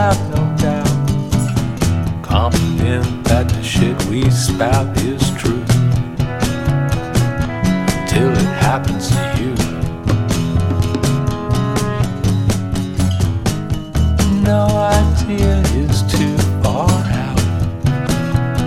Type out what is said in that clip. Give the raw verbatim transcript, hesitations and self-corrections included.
have no doubt, confident that the shit we spout is true, till it happens to you.